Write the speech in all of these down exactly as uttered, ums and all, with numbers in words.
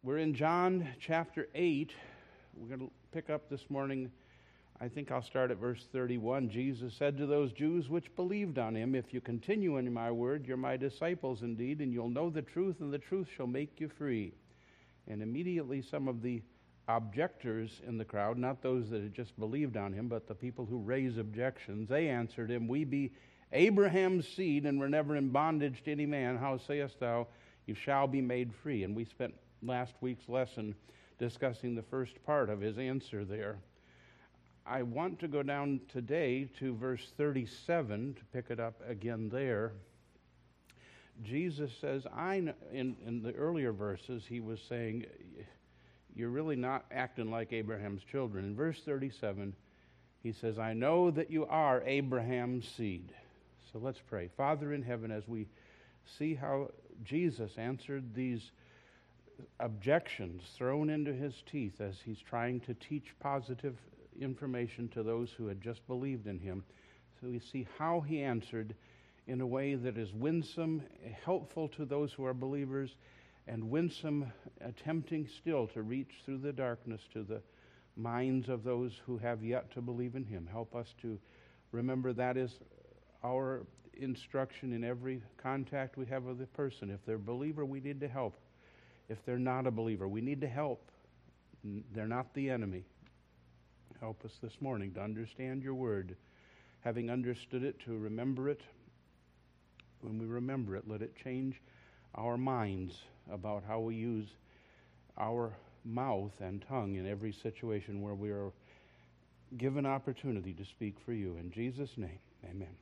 We're in John chapter eight. We're going to pick up this morning. I think I'll start at verse thirty-one. Jesus said to those Jews which believed on him, "If you continue in my word, you're my disciples indeed, and you'll know the truth, and the truth shall make you free." And immediately some of the objectors in the crowd, not those that had just believed on him, but the people who raise objections, they answered him, "We be Abraham's seed, and were never in bondage to any man. How sayest thou, you shall be made free?" And we spent last week's lesson discussing the first part of his answer there. I want to go down today to verse thirty-seven to pick it up again there. Jesus says, I know, in, in the earlier verses, he was saying, you're really not acting like Abraham's children. In verse thirty-seven, he says, I know that you are Abraham's seed. So let's pray. Father in heaven, as we see how Jesus answered these objections thrown into his teeth as he's trying to teach positive information to those who had just believed in him. So we see how he answered in a way that is winsome, helpful to those who are believers, and winsome, attempting still to reach through the darkness to the minds of those who have yet to believe in him. Help us to remember that is our instruction in every contact we have with a person. If they're a believer, we need to help. If they're not a believer, we need to help. They're not the enemy. Help us this morning to understand your word. Having understood it, to remember it. When we remember it, let it change our minds about how we use our mouth and tongue in every situation where we are given opportunity to speak for you. In Jesus' name, amen.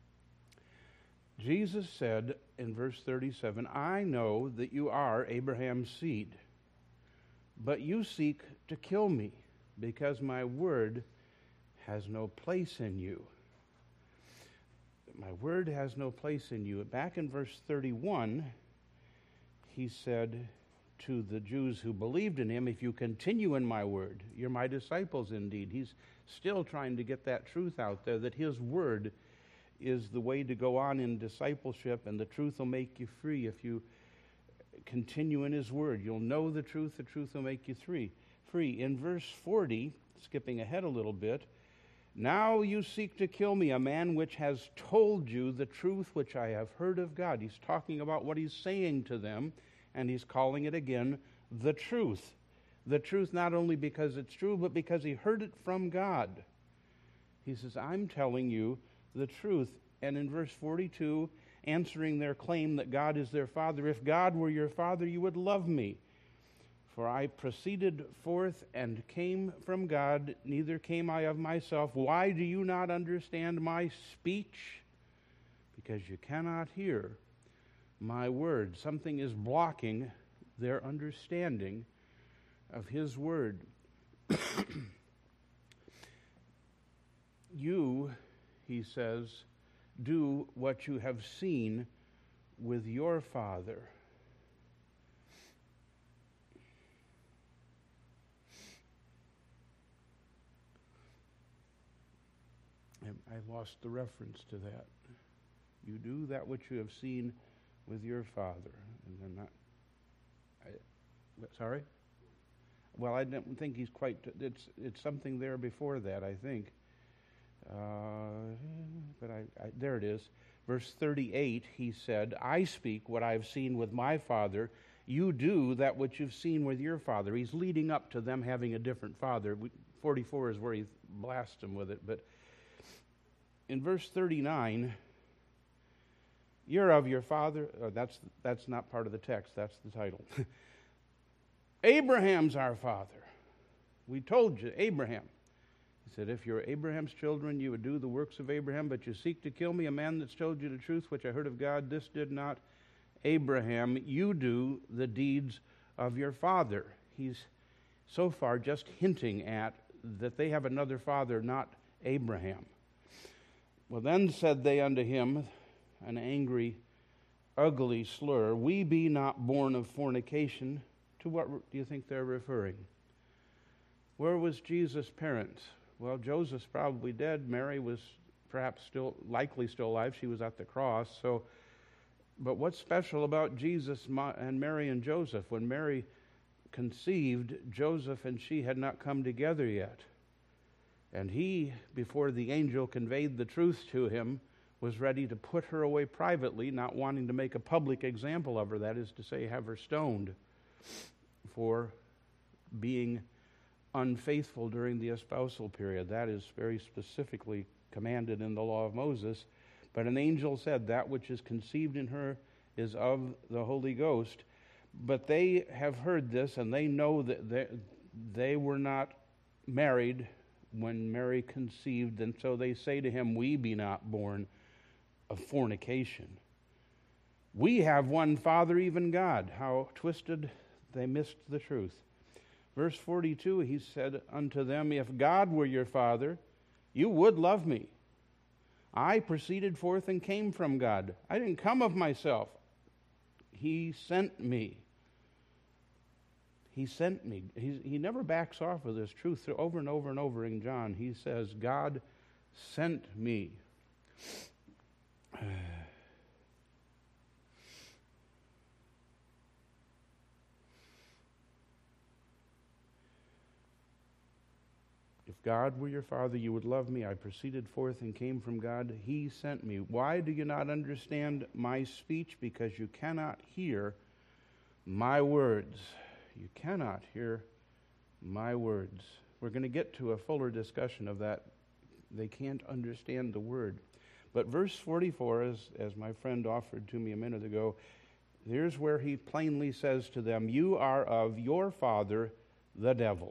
Jesus said in verse thirty-seven, I know that you are Abraham's seed, but you seek to kill me because my word has no place in you. My word has no place in you. Back in verse thirty-one, he said to the Jews who believed in him, if you continue in my word, you're my disciples indeed. He's still trying to get that truth out there, that his word is the way to go on in discipleship, and the truth will make you free. If you continue in his word, you'll know the truth, the truth will make you free. Free. In verse forty, skipping ahead a little bit, now you seek to kill me, a man which has told you the truth which I have heard of God. He's talking about what he's saying to them, and he's calling it again the truth. The truth not only because it's true, but because he heard it from God. He says, I'm telling you the truth. And in verse forty-two, answering their claim that God is their Father, if God were your Father, you would love me. For I proceeded forth and came from God, neither came I of myself. Why do you not understand my speech? Because you cannot hear my word. Something is blocking their understanding of his word. You, he says, do what you have seen with your father. I lost the reference to that. You do that which you have seen with your father. And they're not, I, sorry? Well, I don't think he's quite, it's it's something there before that, I think. Uh, but I, I, there it is. Verse thirty-eight, he said, I speak what I have seen with my father. You do that which you've seen with your father. He's leading up to them having a different father. We, forty-four is where he blasts them with it. But in verse thirty-nine, you're of your father. Oh, that's, that's not part of the text. That's the title. Abraham's our father. We told you, Abraham. He said, if you're Abraham's children, you would do the works of Abraham, but you seek to kill me, a man that's told you the truth, which I heard of God. This did not Abraham. You do the deeds of your father. He's so far just hinting at that they have another father, not Abraham. Well, then said they unto him, an angry, ugly slur, we be not born of fornication. To what do you think they're referring? Where was Jesus' parents? Well, Joseph's probably dead. Mary was perhaps still, likely still alive. She was at the cross. So, but what's special about Jesus and Mary and Joseph? When Mary conceived, Joseph and she had not come together yet. And he, before the angel conveyed the truth to him, was ready to put her away privately, not wanting to make a public example of her, that is to say, have her stoned for being unfaithful during the espousal period. That is very specifically commanded in the law of Moses. But an angel said, that which is conceived in her is of the Holy Ghost. But they have heard this, and they know that they, they were not married when Mary conceived, and so they say to him, we be not born of fornication. We have one Father, even God. How twisted they missed the truth. Verse forty-two, he said unto them, if God were your Father, you would love me. I proceeded forth and came from God. I didn't come of myself. He sent me. He sent me. He, he never backs off of this truth. Over and over and over in John, he says, God sent me. If God were your Father, you would love me. I proceeded forth and came from God. He sent me. Why do you not understand my speech? Because you cannot hear my words. You cannot hear my words. We're going to get to a fuller discussion of that. They can't understand the word. But verse forty-four, as, as my friend offered to me a minute ago, here's where he plainly says to them, you are of your father, the devil.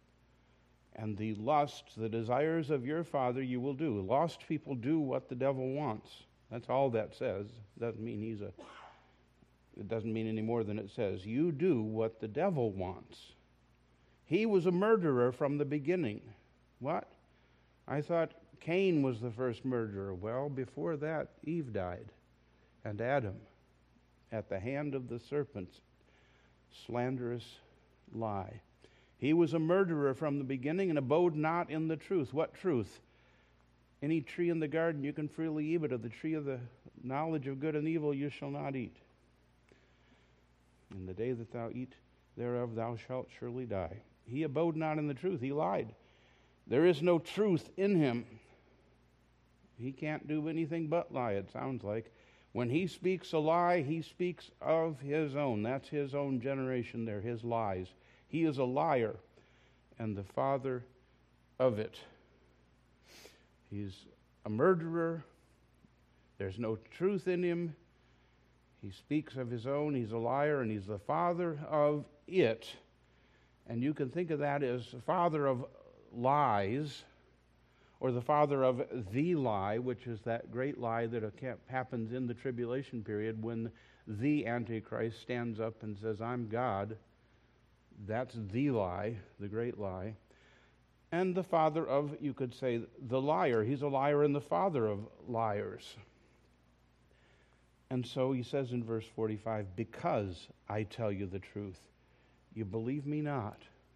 And the lusts, the desires of your father you will do. Lost people do what the devil wants. That's all that says. Doesn't mean he's a... It doesn't mean any more than it says. You do what the devil wants. He was a murderer from the beginning. What? I thought Cain was the first murderer. Well, before that, Eve died. And Adam, at the hand of the serpent's slanderous lie. He was a murderer from the beginning and abode not in the truth. What truth? Any tree in the garden you can freely eat, but of the tree of the knowledge of good and evil you shall not eat. In the day that thou eat thereof, thou shalt surely die. He abode not in the truth. He lied. There is no truth in him. He can't do anything but lie, it sounds like. When he speaks a lie, he speaks of his own. That's his own generation there, his lies. He is a liar and the father of it. He's a murderer. There's no truth in him. He speaks of his own. He's a liar, and he's the father of it. And you can think of that as the father of lies, or the father of the lie, which is that great lie that happens in the tribulation period when the Antichrist stands up and says, I'm God. That's the lie, the great lie. And the father of, you could say, the liar. He's a liar and the father of liars. And so he says in verse forty-five, because I tell you the truth, you believe me not.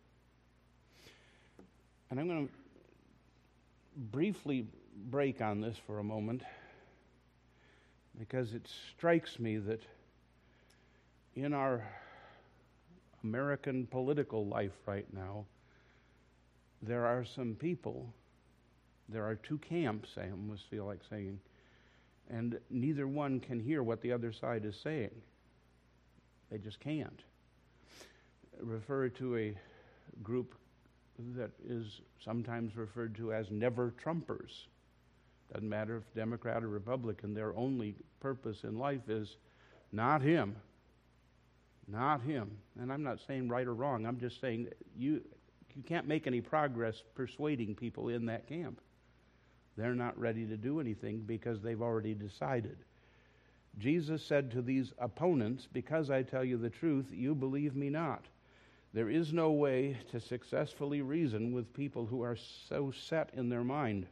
And I'm going to briefly break on this for a moment, because it strikes me that in our American political life right now, there are some people, there are two camps, I almost feel like saying, and neither one can hear what the other side is saying. They just can't. Refer to a group that is sometimes referred to as never-Trumpers. Doesn't matter if Democrat or Republican, their only purpose in life is not him. Not him. And I'm not saying right or wrong. I'm just saying you, you can't make any progress persuading people in that camp. They're not ready to do anything because they've already decided. Jesus said to these opponents, because I tell you the truth, you believe me not. There is no way to successfully reason with people who are so set in their mind.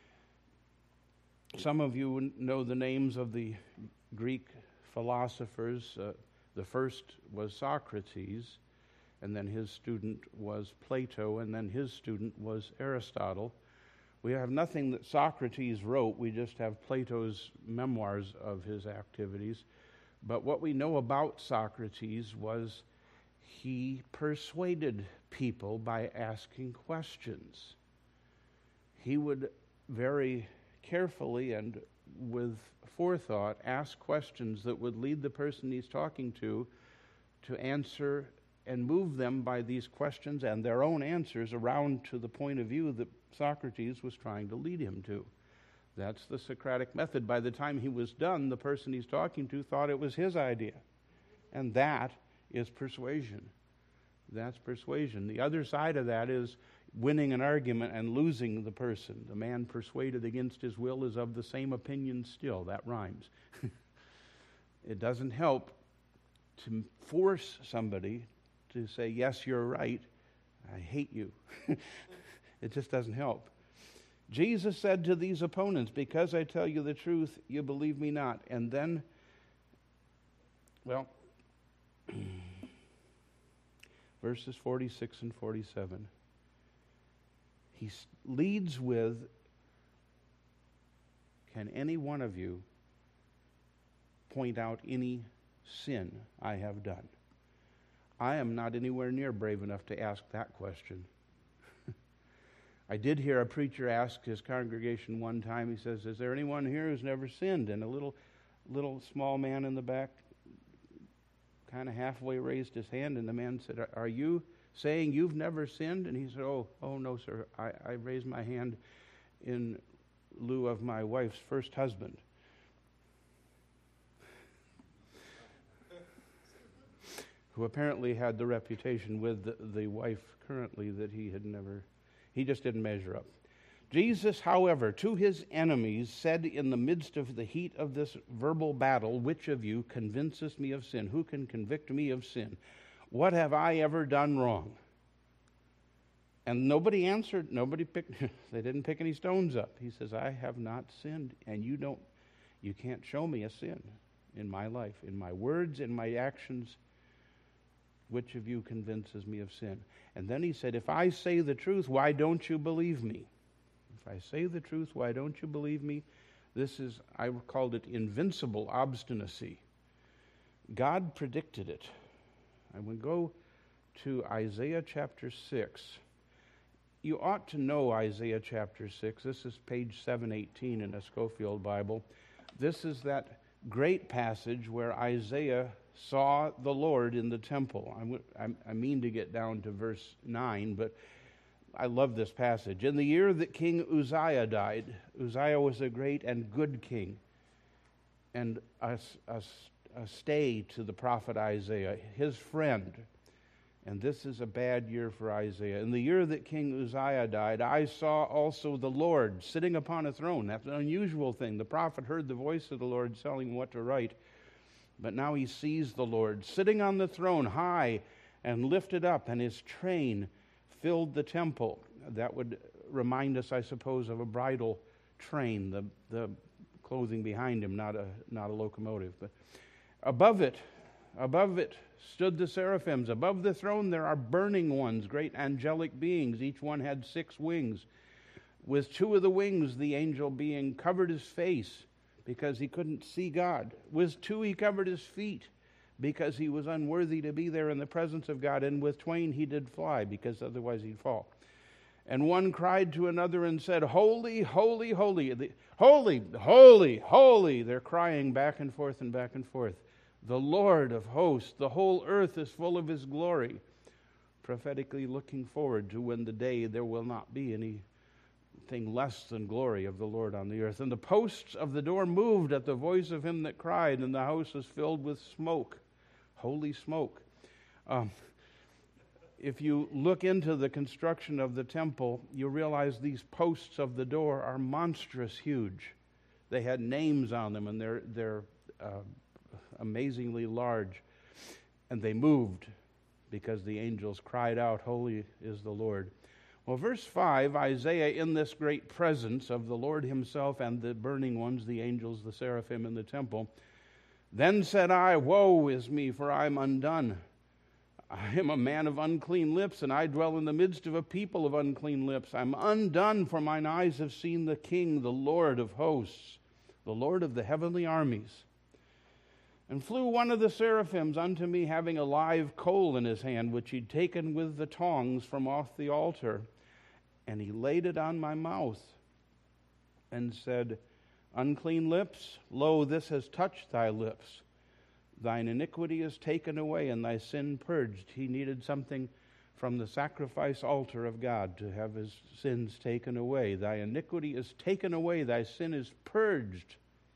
Some of you know the names of the Greek philosophers. Uh, the first was Socrates, and then his student was Plato, and then his student was Aristotle. We have nothing that Socrates wrote. We just have Plato's memoirs of his activities. But what we know about Socrates was he persuaded people by asking questions. He would very carefully and with forethought ask questions that would lead the person he's talking to to answer and move them by these questions and their own answers around to the point of view that Socrates was trying to lead him to. That's the Socratic method. By the time he was done, the person he's talking to thought it was his idea. And that is persuasion. That's persuasion. The other side of that is winning an argument and losing the person. The man persuaded against his will is of the same opinion still. That rhymes. It doesn't help to force somebody to say, yes, you're right, I hate you. It just doesn't help. Jesus said to these opponents, because I tell you the truth, you believe me not. And then, well, verses forty-six and forty-seven, he leads with, can any one of you point out any sin I have done? I am not anywhere near brave enough to ask that question. I did hear a preacher ask his congregation one time, he says, is there anyone here who's never sinned? And a little little small man in the back kind of halfway raised his hand, and the man said, are you saying you've never sinned? And he said, oh, oh no, sir. I, I raised my hand in lieu of my wife's first husband. Who apparently had the reputation with the, the wife currently that he had never... He just didn't measure up. Jesus, however, to his enemies said in the midst of the heat of this verbal battle, which of you convinces me of sin? Who can convict me of sin? What have I ever done wrong? And nobody answered. Nobody picked. They didn't pick any stones up. He says, I have not sinned, and you don't. You can't show me a sin in my life, in my words, in my actions. Which of you convinces me of sin? And then he said, if I say the truth, why don't you believe me? If I say the truth, why don't you believe me? This is, I called it invincible obstinacy. God predicted it. I would go to Isaiah chapter six. You ought to know Isaiah chapter six. This is page seven eighteen in a Schofield Bible. This is that great passage where Isaiah saw the Lord in the temple. I, I mean to get down to verse nine, but I love this passage. In the year that King Uzziah died, Uzziah was a great and good king, and a, a, a stay to the prophet Isaiah, his friend. And this is a bad year for Isaiah. In the year that King Uzziah died, I saw also the Lord sitting upon a throne. That's an unusual thing. The prophet heard the voice of the Lord telling him what to write. But now he sees the Lord sitting on the throne, high and lifted up, and his train filled the temple. That would remind us, I suppose, of a bridal train, the, the clothing behind him, not a, not a locomotive. But above it, above it stood the seraphims. Above the throne there are burning ones, great angelic beings. Each one had six wings. With two of the wings, the angel being covered his face, because he couldn't see God. With two he covered his feet, because he was unworthy to be there in the presence of God. And with twain he did fly, because otherwise he'd fall. And one cried to another and said, Holy, holy, holy, the, holy, holy, holy. They're crying back and forth and back and forth. The Lord of hosts, the whole earth is full of his glory. Prophetically looking forward to when the day there will not be any thing less than glory of the Lord on the earth. And the posts of the door moved at the voice of him that cried, and the house was filled with smoke, holy smoke. Um, if you look into the construction of the temple, you realize these posts of the door are monstrous huge. They had names on them, and they're they're uh, amazingly large. And they moved because the angels cried out, Holy is the Lord. Well, verse five, Isaiah, in this great presence of the Lord himself and the burning ones, the angels, the seraphim in the temple, then said I, Woe is me, for I am undone. I am a man of unclean lips, and I dwell in the midst of a people of unclean lips. I'm undone, for mine eyes have seen the King, the Lord of hosts, the Lord of the heavenly armies. And flew one of the seraphims unto me, having a live coal in his hand, which he'd taken with the tongs from off the altar. And he laid it on my mouth, and said, Unclean lips, lo, this has touched thy lips. Thine iniquity is taken away, and thy sin purged. He needed something from the sacrifice altar of God to have his sins taken away. Thy iniquity is taken away, thy sin is purged.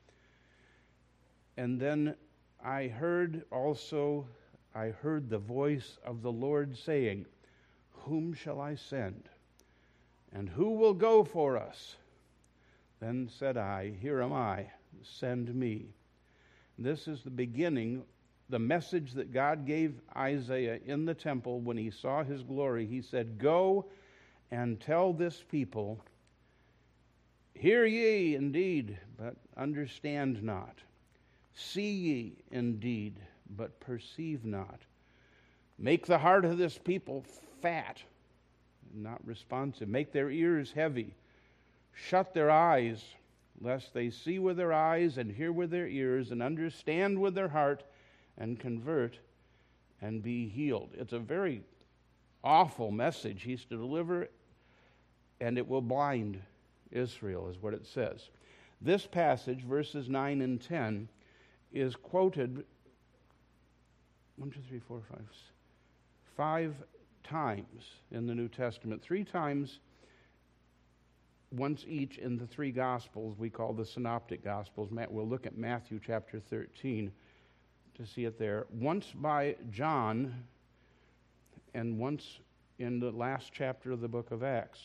And then I heard also, I heard the voice of the Lord saying, Whom shall I send? And who will go for us? Then said I, Here am I, send me. This is the beginning, the message that God gave Isaiah in the temple when he saw his glory. He said, Go and tell this people, Hear ye indeed, but understand not. See ye indeed, but perceive not. Make the heart of this people fat, not responsive. Make their ears heavy. Shut their eyes, lest they see with their eyes and hear with their ears and understand with their heart and convert and be healed. It's a very awful message he's to deliver, and it will blind Israel, is what it says. This passage, verses nine and ten, is quoted one, two, three, four, five, five times in the New Testament. Three times, once each in the three Gospels we call the Synoptic Gospels. We'll look at Matthew chapter thirteen to see it there. Once by John, and once in the last chapter of the book of Acts.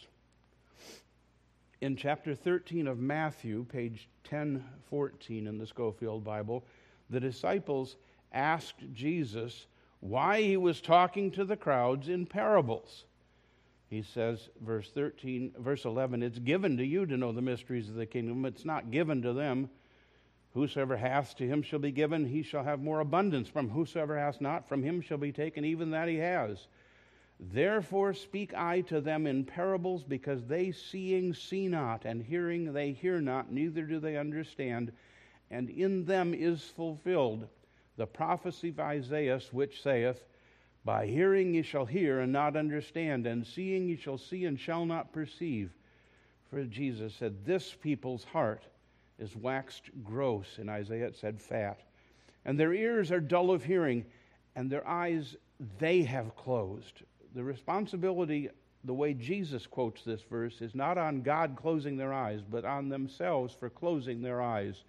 In chapter thirteen of Matthew, page ten fourteen in the Scofield Bible, the disciples asked Jesus why he was talking to the crowds in parables. He says, verse thirteen, verse eleven, It's given to you to know the mysteries of the kingdom. It's not given to them. Whosoever hath, to him shall be given. He shall have more abundance. From whosoever hath not, from him shall be taken even that he has. Therefore speak I to them in parables, because they seeing see not, and hearing they hear not, neither do they understand. And in them is fulfilled the prophecy of Isaiah, which saith, By hearing ye shall hear and not understand, and seeing ye shall see and shall not perceive. For Jesus said, This people's heart is waxed gross. In Isaiah it said fat. And their ears are dull of hearing, and their eyes they have closed. The responsibility, the way Jesus quotes this verse, is not on God closing their eyes, but on themselves for closing their eyes.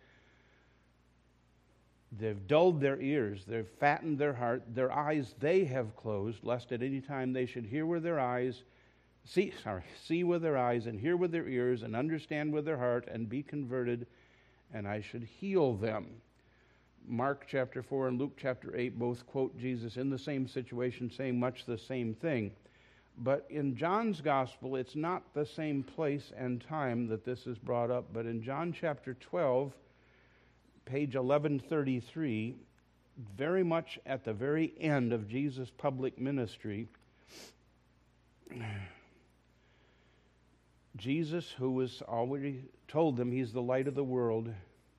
They've dulled their ears, they've fattened their heart, their eyes they have closed, lest at any time they should hear with their eyes, see, sorry, see with their eyes, and hear with their ears, and understand with their heart, and be converted, and I should heal them. Mark chapter four and Luke chapter eight both quote Jesus in the same situation, saying much the same thing. But in John's gospel, it's not the same place and time that this is brought up. But in John chapter twelve, page eleven thirty-three, very much at the very end of Jesus' public ministry, Jesus, who was already told them he's the light of the world,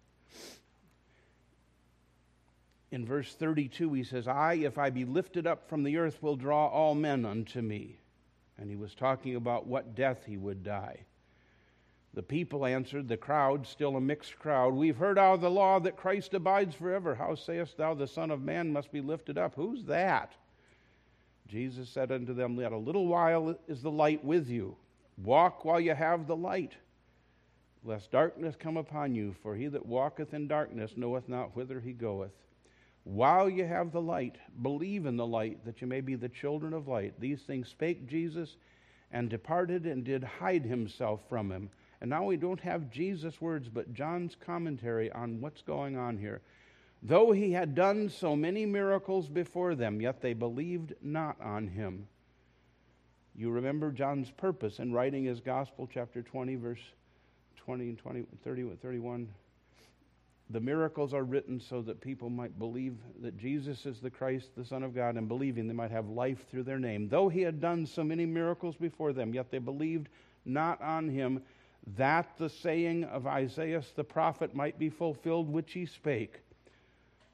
in verse thirty-two, he says, I, if I be lifted up from the earth, will draw all men unto me. And he was talking about what death he would die. The people answered, the crowd, still a mixed crowd, We've heard out of the law that Christ abides forever. How sayest thou the Son of Man must be lifted up? Who's that? Jesus said unto them, Yet a little while is the light with you. Walk while you have the light, lest darkness come upon you. For he that walketh in darkness knoweth not whither he goeth. While you have the light, believe in the light, that you may be the children of light. These things spake Jesus, and departed, and did hide himself from him. And now we don't have Jesus' words, but John's commentary on what's going on here. Though he had done so many miracles before them, yet they believed not on him. You remember John's purpose in writing his gospel, chapter twenty, verse twenty and twenty, thirty, thirty-one. The miracles are written so that people might believe that Jesus is the Christ, the Son of God, and believing they might have life through their name. Though he had done so many miracles before them, yet they believed not on him, that the saying of Isaiah the prophet might be fulfilled, which he spake.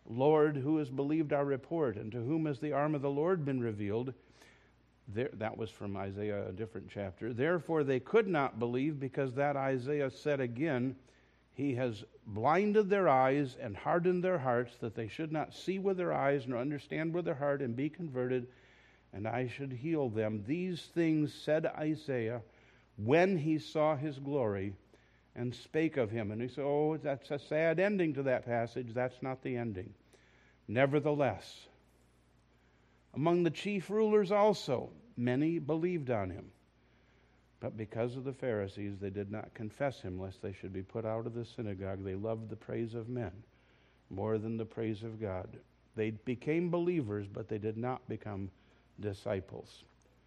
Lord, who has believed our report, and to whom has the arm of the Lord been revealed? There, that was from Isaiah, a different chapter. Therefore they could not believe, because that Isaiah said again, He has blinded their eyes and hardened their hearts, that they should not see with their eyes, nor understand with their heart, and be converted, and I should heal them. These things said Isaiah when he saw his glory, and spake of him. And he said, oh, that's a sad ending to that passage. That's not the ending. Nevertheless, among the chief rulers also, many believed on him. But because of the Pharisees, they did not confess him, lest they should be put out of the synagogue. They loved the praise of men more than the praise of God. They became believers, but they did not become disciples.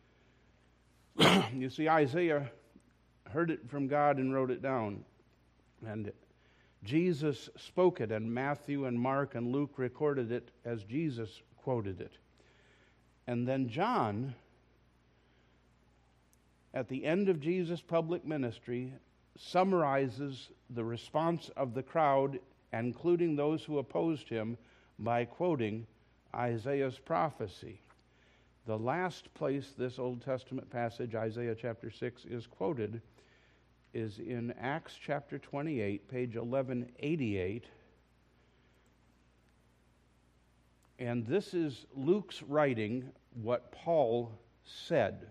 You see, Isaiah heard it from God and wrote it down. And Jesus spoke it, and Matthew and Mark and Luke recorded it as Jesus quoted it. And then John, at the end of Jesus' public ministry, summarizes the response of the crowd, including those who opposed him, by quoting Isaiah's prophecy. The last place this Old Testament passage, Isaiah chapter six, is quoted is in Acts chapter twenty-eight, page eleven eighty-eight. And this is Luke's writing what Paul said.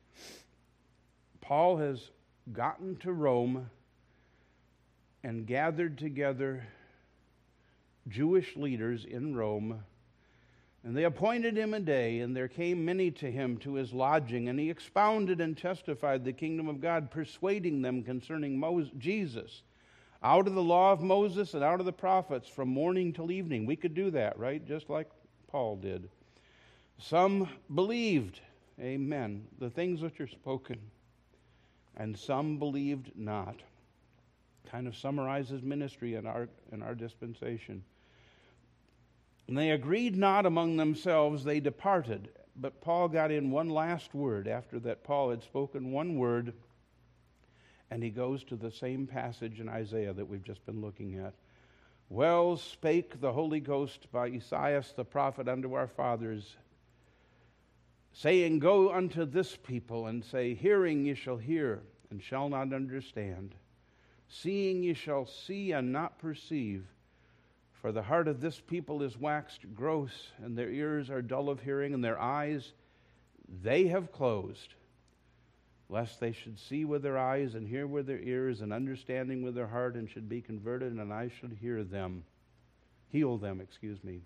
Paul has gotten to Rome and gathered together Jewish leaders in Rome, and they appointed him a day, and there came many to him to his lodging, and he expounded and testified the kingdom of God, persuading them concerning Moses, Jesus, out of the law of Moses and out of the prophets, from morning till evening. We could do that, right? Just like Paul did. Some believed, amen, the things which are spoken, and some believed not. Kind of summarizes ministry in our in our dispensation. And they agreed not among themselves, they departed. But Paul got in one last word after that. Paul had spoken one word, and he goes to the same passage in Isaiah that we've just been looking at. Well spake the Holy Ghost by Esaias the prophet unto our fathers, saying, Go unto this people, and say, Hearing ye shall hear, and shall not understand. Seeing ye shall see, and not perceive. For the heart of this people is waxed gross, and their ears are dull of hearing, and their eyes they have closed, lest they should see with their eyes, and hear with their ears, and understanding with their heart, and should be converted, and I should hear them, heal them, excuse me.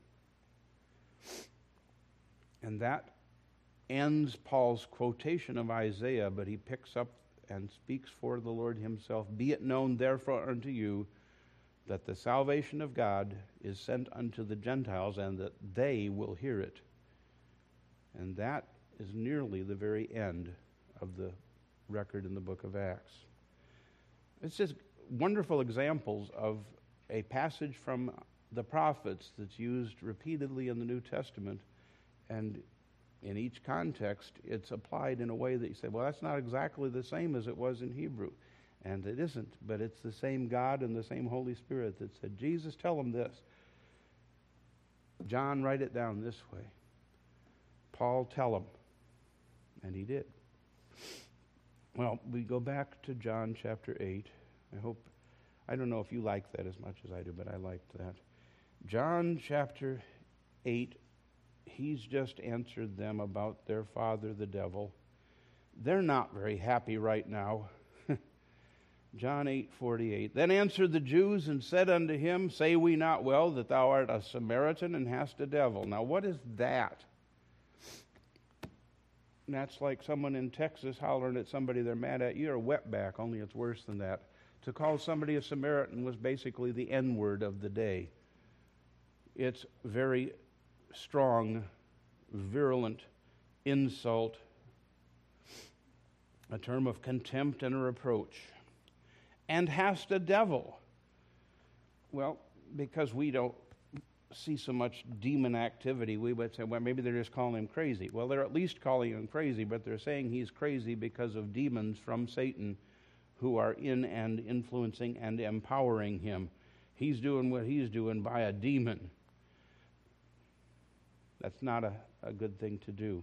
And that ends Paul's quotation of Isaiah, but he picks up and speaks for the Lord himself. Be it known therefore unto you, that the salvation of God is sent unto the Gentiles, and that they will hear it. And that is nearly the very end of the record in the book of Acts. It's just wonderful examples of a passage from the prophets that's used repeatedly in the New Testament, and in each context it's applied in a way that you say, well, that's not exactly the same as it was in Hebrew. And it isn't, but it's the same God and the same Holy Spirit that said, Jesus, tell them this. John, write it down this way. Paul, tell them. And he did. Well, we go back to John chapter eight. I hope, I don't know if you like that as much as I do, but I liked that. John chapter eight, he's just answered them about their father, the devil. They're not very happy right now. John eight forty-eight. Then answered the Jews and said unto him, Say we not well that thou art a Samaritan and hast a devil? Now what is that? And that's like someone in Texas hollering at somebody they're mad at. You're a wetback, only it's worse than that. To call somebody a Samaritan was basically the N-word of the day. It's very strong, virulent insult, a term of contempt and a reproach. And hast a devil. Well, because we don't see so much demon activity, we would say, well, maybe they're just calling him crazy. Well, they're at least calling him crazy, but they're saying he's crazy because of demons from Satan who are in and influencing and empowering him. He's doing what he's doing by a demon. That's not a, a good thing to do.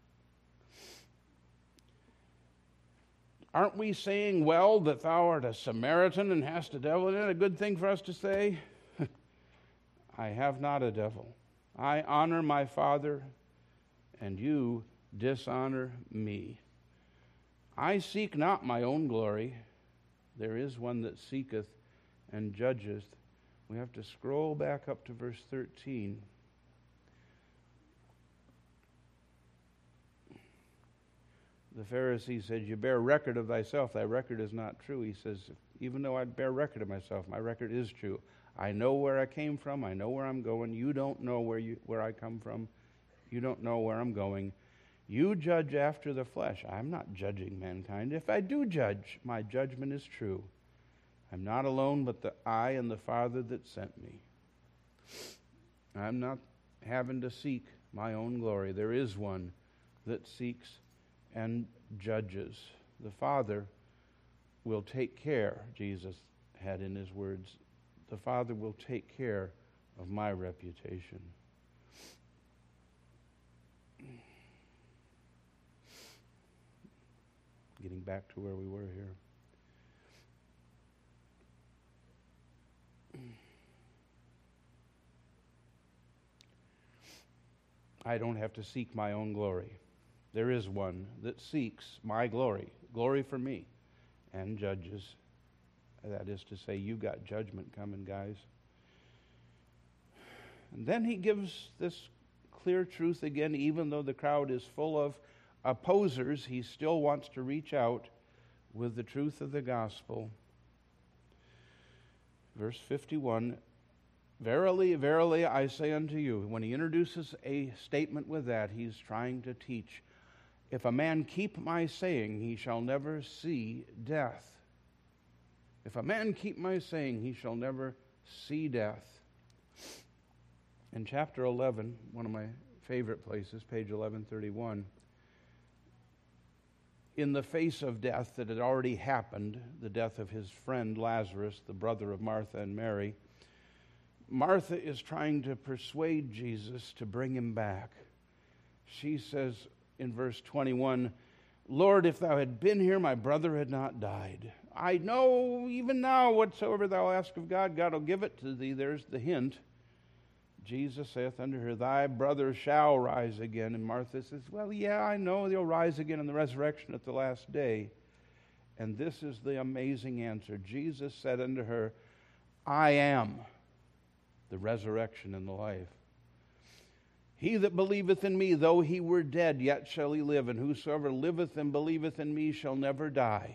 Aren't we saying, well, that thou art a Samaritan and hast a devil in it? A good thing for us to say? I have not a devil. I honor my Father, and you dishonor me. I seek not my own glory. There is one that seeketh and judgeth. We have to scroll back up to verse thirteen. The Pharisee said, you bear record of thyself. Thy record is not true. He says, even though I bear record of myself, my record is true. I know where I came from. I know where I'm going. You don't know where you where I come from. You don't know where I'm going. You judge after the flesh. I'm not judging mankind. If I do judge, my judgment is true. I'm not alone, but the I and the Father that sent me. I'm not having to seek my own glory. There is one that seeks and judges. The Father will take care, Jesus had in his words, the Father will take care of my reputation. Getting back to where we were here. I don't have to seek my own glory. There is one that seeks my glory, glory for me, and judges. That is to say, you've got judgment coming, guys. And then he gives this clear truth again, even though the crowd is full of opposers, he still wants to reach out with the truth of the gospel. Verse fifty-one, verily, verily, I say unto you. When he introduces a statement with that, he's trying to teach, if a man keep my saying, he shall never see death. If a man keep my saying, he shall never see death. In chapter eleven, one of my favorite places, page eleven thirty-one, in the face of death that had already happened, the death of his friend Lazarus, the brother of Martha and Mary, Martha is trying to persuade Jesus to bring him back. She says in verse twenty-one, Lord, if thou had been here, my brother had not died. I know even now whatsoever thou ask of God, God will give it to thee. There's the hint. Jesus saith unto her, thy brother shall rise again. And Martha says, well, yeah, I know they'll rise again in the resurrection at the last day. And this is the amazing answer. Jesus said unto her, I am the resurrection and the life. He that believeth in me, though he were dead, yet shall he live. And whosoever liveth and believeth in me shall never die.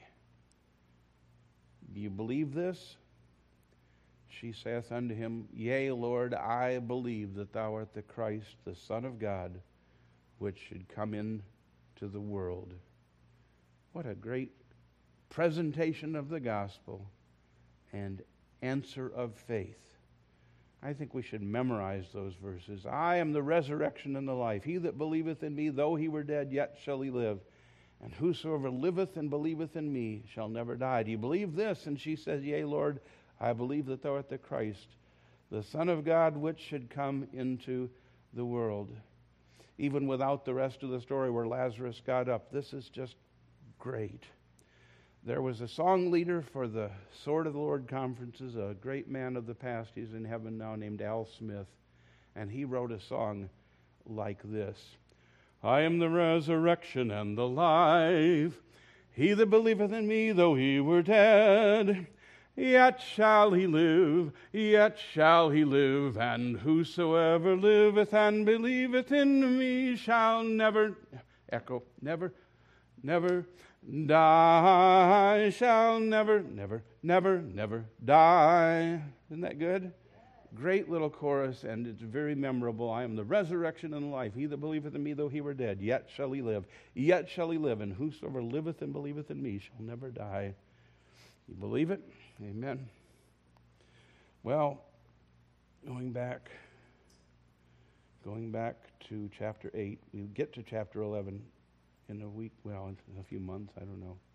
Do you believe this? She saith unto him, yea, Lord, I believe that thou art the Christ, the Son of God, which should come into the world. What a great presentation of the gospel and answer of faith. I think we should memorize those verses. I am the resurrection and the life. He that believeth in me, though he were dead, yet shall he live. And whosoever liveth and believeth in me shall never die. Do you believe this? And she says, yea, Lord, I believe that thou art the Christ, the Son of God, which should come into the world. Even without the rest of the story where Lazarus got up, this is just great. There was a song leader for the Sword of the Lord conferences, a great man of the past, he's in heaven now, named Al Smith, and he wrote a song like this. I am the resurrection and the life. He that believeth in me, though he were dead, yet shall he live, yet shall he live. And whosoever liveth and believeth in me shall never, echo, never, never die, shall never, never, never, never die. Isn't that good? Great little chorus, and it's very memorable. I am the resurrection and the life. He that believeth in me, though he were dead, yet shall he live. Yet shall he live, and whosoever liveth and believeth in me shall never die. You believe it? Amen. Well, going back, going back to chapter eight, we get to chapter eleven in a week, well, in a few months, I don't know.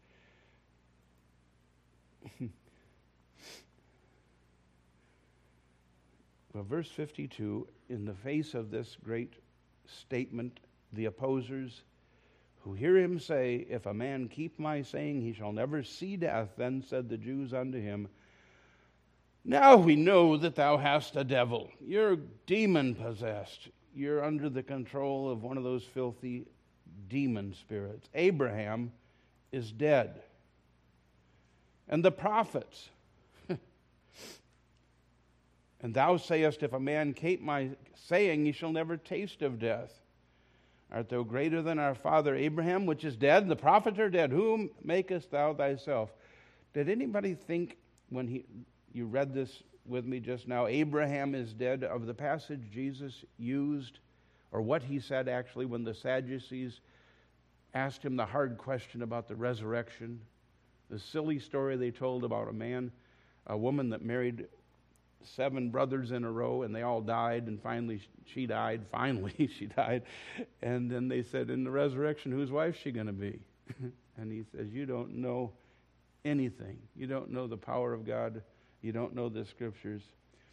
Well, verse fifty-two, in the face of this great statement, the opposers, who hear him say, if a man keep my saying, he shall never see death. Then said the Jews unto him, now we know that thou hast a devil. You're demon-possessed. You're under the control of one of those filthy demon spirits. Abraham is dead. And the prophets. And thou sayest, if a man keep my saying, he shall never taste of death. Art thou greater than our father Abraham, which is dead? The prophets are dead. Whom makest thou thyself? Did anybody think when he you read this with me just now, Abraham is dead, of the passage Jesus used, or what he said actually when the Sadducees asked him the hard question about the resurrection? The silly story they told about a man, a woman that married seven brothers in a row, and they all died, and finally she died. Finally she died. And then they said, in the resurrection, whose wife is she going to be? And he says, you don't know anything. You don't know the power of God. You don't know the Scriptures.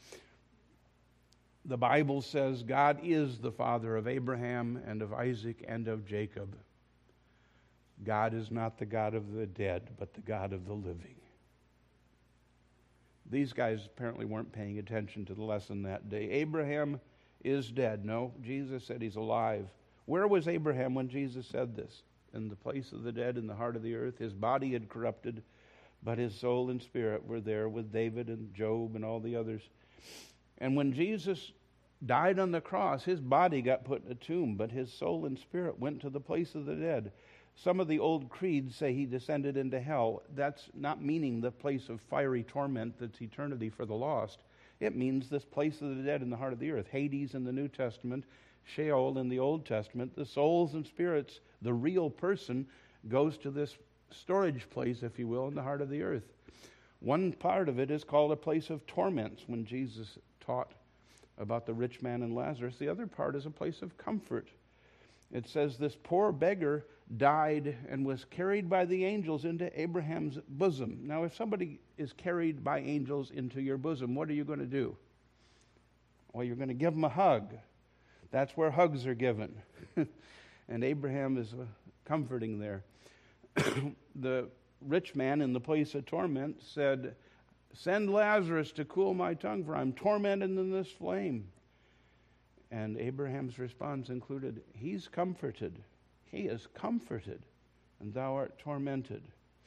The Bible says God is the Father of Abraham and of Isaac and of Jacob. God is not the God of the dead, but the God of the living. These guys apparently weren't paying attention to the lesson that day. Abraham is dead. No, Jesus said he's alive. Where was Abraham when Jesus said this? In the place of the dead, in the heart of the earth. His body had corrupted, but his soul and spirit were there with David and Job and all the others. And when Jesus died on the cross, his body got put in a tomb, but his soul and spirit went to the place of the dead. Some of the old creeds say he descended into hell. That's not meaning the place of fiery torment that's eternity for the lost. It means this place of the dead in the heart of the earth. Hades in the New Testament, Sheol in the Old Testament. The souls and spirits, the real person, goes to this storage place, if you will, in the heart of the earth. One part of it is called a place of torments when Jesus taught about the rich man and Lazarus. The other part is a place of comfort. It says this poor beggar died and was carried by the angels into Abraham's bosom. Now, if somebody is carried by angels into your bosom, what are you going to do? Well, you're going to give them a hug. That's where hugs are given. And Abraham is uh, comforting there. The rich man in the place of torment said, send Lazarus to cool my tongue, for I'm tormented in this flame. And Abraham's response included, he's comforted. He is comforted, and thou art tormented.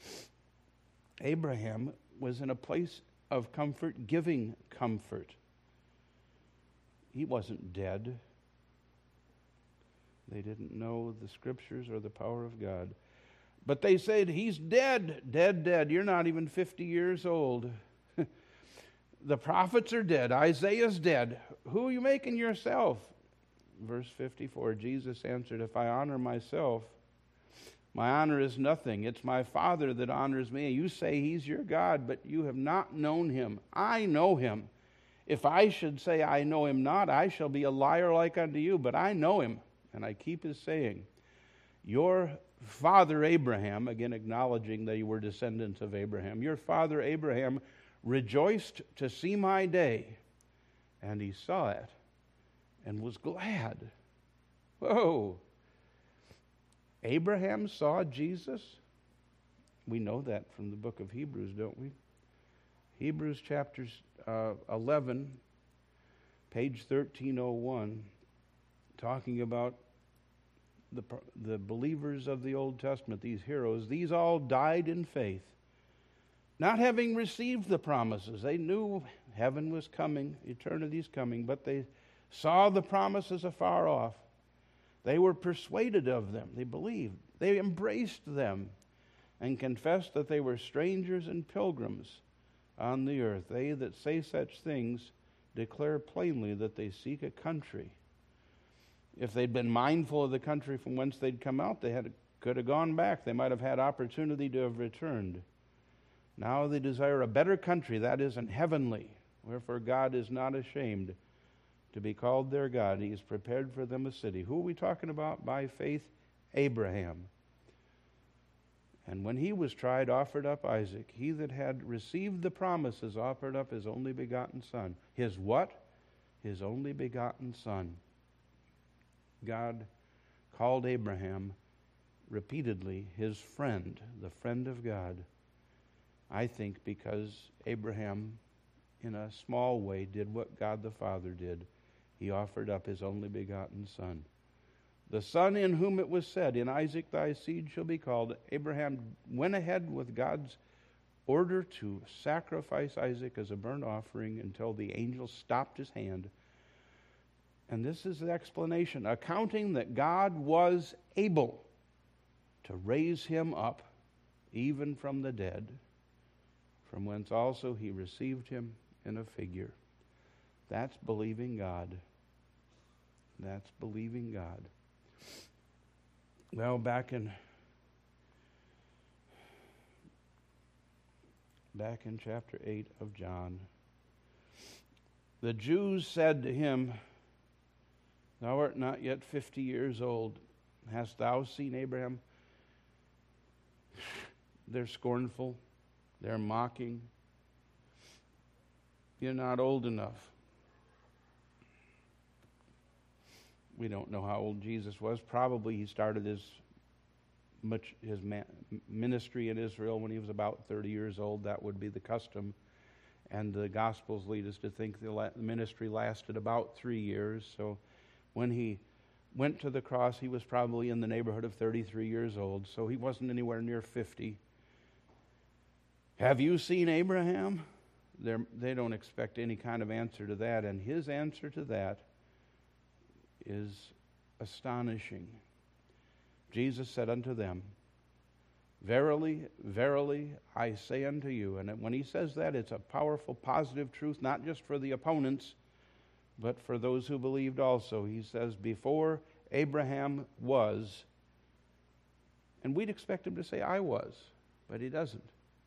Abraham was in a place of comfort, giving comfort. He wasn't dead. They didn't know the Scriptures or the power of God. But they said, he's dead, dead, dead. You're not even fifty years old. The prophets are dead. Isaiah's dead. Who are you making yourself? Verse fifty-four, Jesus answered, if I honor myself, my honor is nothing. It's my Father that honors me. You say he's your God, but you have not known him. I know him. If I should say I know him not, I shall be a liar like unto you, but I know him, and I keep his saying. Your father Abraham, again acknowledging that you were descendants of Abraham, your father Abraham rejoiced to see my day, and he saw it and was glad. Whoa! Abraham saw Jesus? We know that from the book of Hebrews, don't we? Hebrews chapter uh, eleven, page thirteen oh one, talking about the, the believers of the Old Testament, these heroes. These all died in faith, not having received the promises. They knew heaven was coming, eternity's coming, but they saw the promises afar off. They were persuaded of them. They believed. They embraced them and confessed that they were strangers and pilgrims on the earth. They that say such things declare plainly that they seek a country. If they'd been mindful of the country from whence they'd come out, they had could have gone back. They might have had opportunity to have returned. Now they desire a better country, that is, an heavenly. Wherefore God is not ashamed to be called their God. He has prepared for them a city. Who are we talking about? By faith, Abraham. And when he was tried, offered up Isaac. He that had received the promises offered up his only begotten son. His what? His only begotten son. God called Abraham repeatedly his friend, the friend of God. I think because Abraham, in a small way, did what God the Father did. He offered up his only begotten son. The son in whom it was said, in Isaac thy seed shall be called. Abraham went ahead with God's order to sacrifice Isaac as a burnt offering until the angel stopped his hand. And this is the explanation, accounting that God was able to raise him up even from the dead, from whence also he received him in a figure. That's believing God. That's believing God. Well, back in back in chapter eight of John, the Jews said to him, Thou art not yet fifty years old. Hast thou seen Abraham? They're scornful. They're mocking. You're not old enough. We don't know how old Jesus was. Probably he started his much his man, ministry in Israel when he was about thirty years old. That would be the custom. And the Gospels lead us to think the la- ministry lasted about three years. So when he went to the cross, he was probably in the neighborhood of thirty-three years old. So he wasn't anywhere near fifty. Have you seen Abraham? They're, they don't expect any kind of answer to that. And his answer to that is astonishing. Jesus said unto them, Verily, verily, I say unto you. And when he says that, it's a powerful, positive truth, not just for the opponents, but for those who believed also. He says, before Abraham was, and we'd expect him to say, I was, but he doesn't.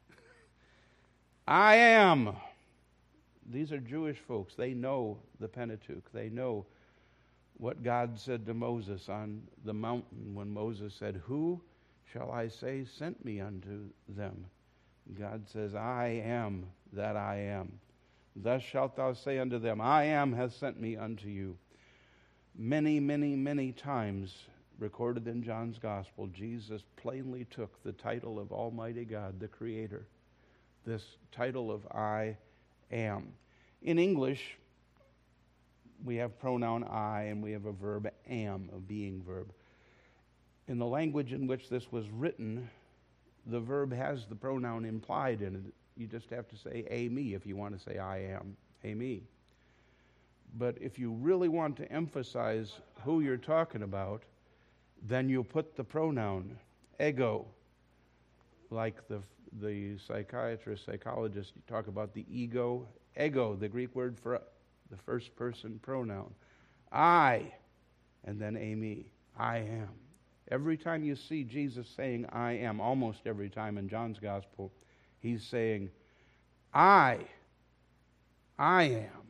I am. These are Jewish folks. They know the Pentateuch. They know what God said to Moses on the mountain when Moses said, Who shall I say sent me unto them? God says, I am that I am. Thus shalt thou say unto them, I am hath sent me unto you. Many, many, many times recorded in John's Gospel, Jesus plainly took the title of Almighty God, the Creator. This title of I am. In English, we have pronoun I and we have a verb am, a being verb. In the language in which this was written, the verb has the pronoun implied in it. You just have to say a me if you want to say I am, a me. But if you really want to emphasize who you're talking about, then you put the pronoun ego, like the the psychiatrist, psychologist, you talk about the ego. Ego, the Greek word for the first person pronoun. I, and then a me. I am. Every time you see Jesus saying I am, almost every time in John's Gospel, he's saying, I, I am.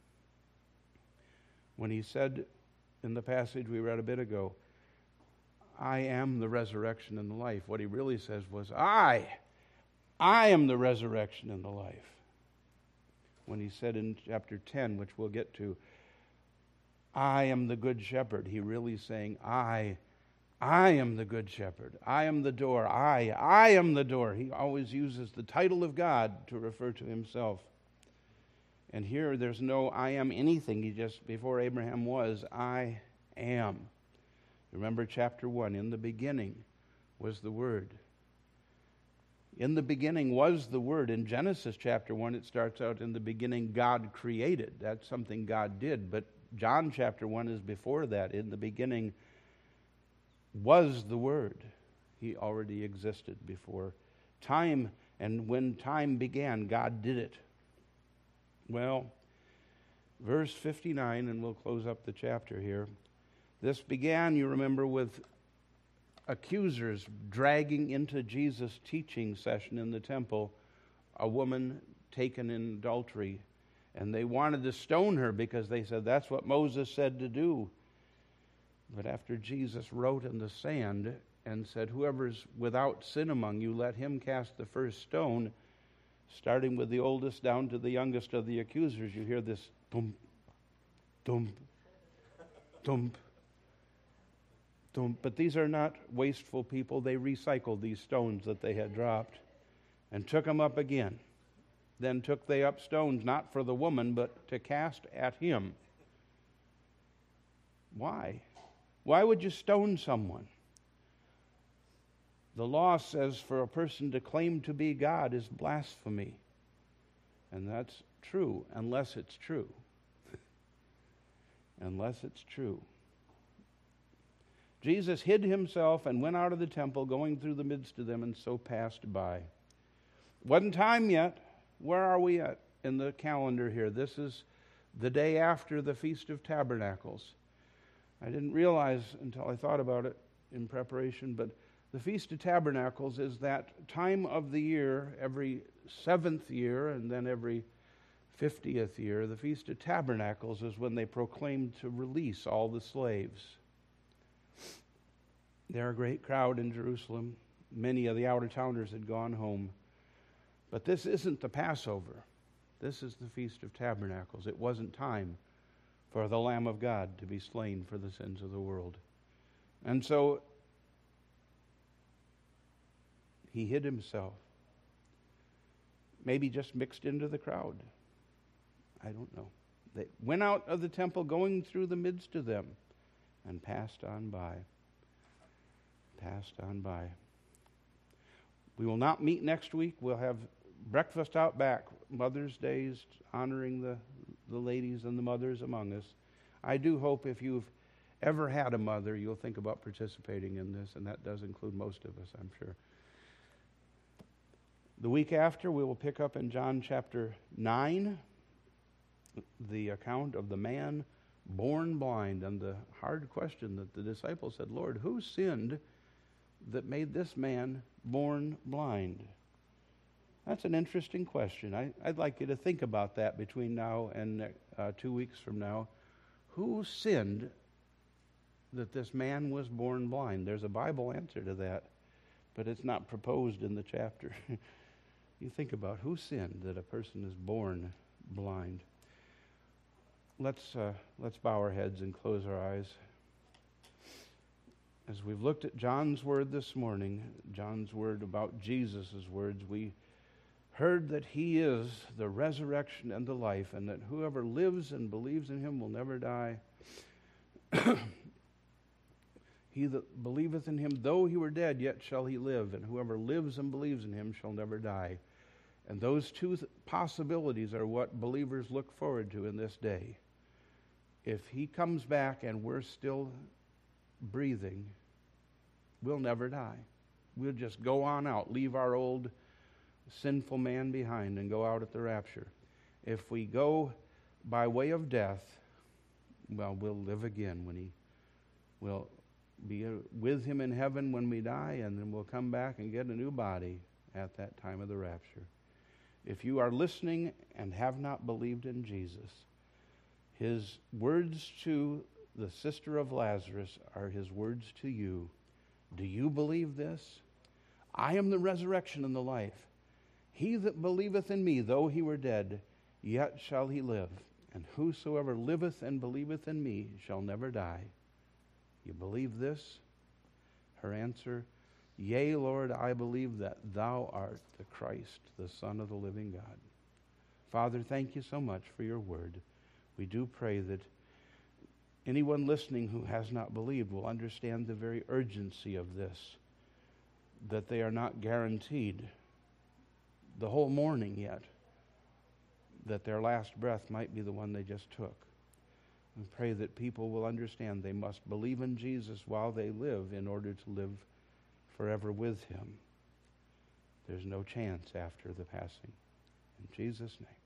When he said in the passage we read a bit ago, I am the resurrection and the life, what he really says was, I, I am the resurrection and the life. When he said in chapter ten, which we'll get to, I am the good shepherd, he really is saying, I, I am the good shepherd. I am the door. I, I am the door. He always uses the title of God to refer to himself. And here there's no I am anything. He just, before Abraham was, I am. Remember chapter one, in the beginning was the Word. In the beginning was the Word. In Genesis chapter one, it starts out, in the beginning God created. That's something God did. But John chapter one is before that. In the beginning was the Word. He already existed before time. And when time began, God did it. Well, verse fifty-nine, and we'll close up the chapter here. This began, you remember, with accusers dragging into Jesus' teaching session in the temple a woman taken in adultery. And they wanted to stone her because they said that's what Moses said to do. But after Jesus wrote in the sand and said, whoever's without sin among you, let him cast the first stone, starting with the oldest down to the youngest of the accusers, you hear this thump, thump, thump. Don't, but these are not wasteful people. They recycled these stones that they had dropped and took them up again. Then took they up stones, not for the woman, but to cast at him. Why? Why would you stone someone? The law says for a person to claim to be God is blasphemy. And that's true, unless it's true. Unless it's true. Jesus hid himself and went out of the temple, going through the midst of them, and so passed by. Wasn't time yet. Where are we at in the calendar here? This is the day after the Feast of Tabernacles. I didn't realize until I thought about it in preparation, but the Feast of Tabernacles is that time of the year, every seventh year and then every fiftieth year. The Feast of Tabernacles is when they proclaimed to release all the slaves. There are a great crowd in Jerusalem. Many of the outer-towners had gone home. But this isn't the Passover. This is the Feast of Tabernacles. It wasn't time for the Lamb of God to be slain for the sins of the world. And so he hid himself. Maybe just mixed into the crowd. I don't know. They went out of the temple, going through the midst of them, and passed on by. Passed on by. We will not meet next week. We'll have breakfast out back, Mother's Days, honoring the, the ladies and the mothers among us. I do hope if you've ever had a mother, you'll think about participating in this, and that does include most of us, I'm sure. The week after, we will pick up in John chapter nine, the account of the man born blind, and the hard question that the disciples said, Lord, who sinned that made this man born blind? That's an interesting question. I, I'd like you to think about that between now and uh, two weeks from now. Who sinned that this man was born blind? There's a Bible answer to that, but it's not proposed in the chapter. You think about who sinned that a person is born blind. Let's uh, let's bow our heads and close our eyes. As we've looked at John's word this morning, John's word about Jesus' words, we heard that he is the resurrection and the life, and that whoever lives and believes in him will never die. He that believeth in him, though he were dead, yet shall he live, and whoever lives and believes in him shall never die. And those two th- possibilities are what believers look forward to in this day. If he comes back and we're still breathing, we'll never die. We'll just go on out, leave our old sinful man behind and go out at the rapture. If we go by way of death, well, we'll live again when he will be with him in heaven when we die, and then we'll come back and get a new body at that time of the rapture. If you are listening and have not believed in Jesus, his words to the sister of Lazarus are his words to you. Do you believe this? I am the resurrection and the life. He that believeth in me, though he were dead, yet shall he live. And whosoever liveth and believeth in me shall never die. You believe this? Her answer, yea, Lord, I believe that thou art the Christ, the Son of the living God. Father, thank you so much for your word. We do pray that anyone listening who has not believed will understand the very urgency of this, that they are not guaranteed the whole morning yet, that their last breath might be the one they just took. We pray that people will understand they must believe in Jesus while they live in order to live forever with him. There's no chance after the passing. In Jesus' name.